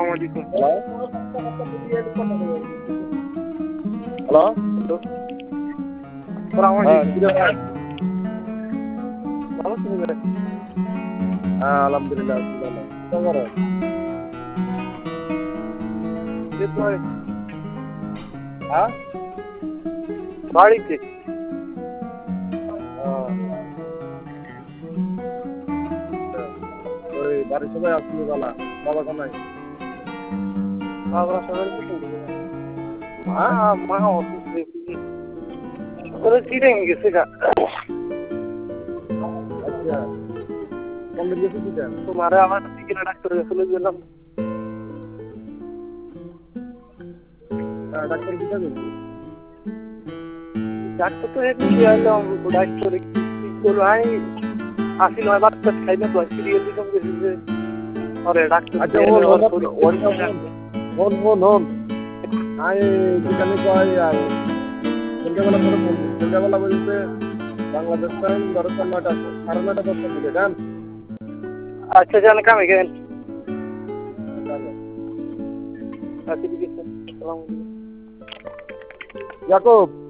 আলাইকুম। Hello hello আসসালামু হ্যাঁ আলাইকুম। কিরে ভাই ভালো আছেন ভাই? হ্যাঁ আলহামদুলিল্লাহ ভালো কি খবর এই তো ভাই হ্যাঁ বাড়িতে। ওই বাড়ির সবাই আসলি বলা বাবা কোনাই বাবা সবাই পছন্দ করে। মা হ্যাঁ মা অসুস্থ ওরা চিড়ে গেছে গা। আচ্ছা কোন দিকে গেছিস তোমারে আমার দিকে ডাক্তার কাছে গেলাম। ডাক্তার কি যাবে ডাক্তার তো এমনি এলাম ডাক্তার কি করলো আমি আসিল আমার বাচ্চা খাইলে তো সিরিয়াল দিতাম গেছি যে আরে ডাক্তার আচ্ছা হন আমি যেখানে কয় আর সন্ধ্যাবেলা করে ফোন দিই সন্ধ্যাবেলা বলতে বাংলাদেশ টাইম ধরো 9টা 9:30 10টার দিকে জান আচ্ছা জান কামে গেলেন। আচ্ছা ঠিক আছে। আসসালামু আলাইকুম। ইয়াকুব